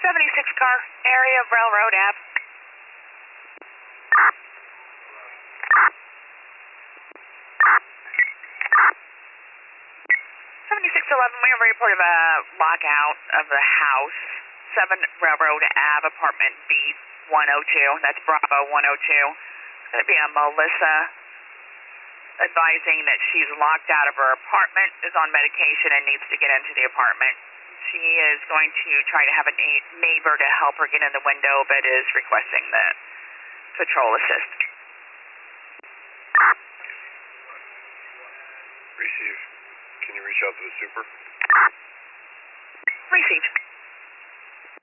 76 car, area of Railroad Ave. 7611, we have a report of a lockout of the house, 7 Railroad Ave, apartment B102. That's Bravo 102. It's going to be a Melissa advising that she's locked out of her apartment, is on medication, and needs to get into the apartment. She is going to try to have a neighbor to help her get in the window, but is requesting the patrol assist. Receive. Can you reach out to the super? Received.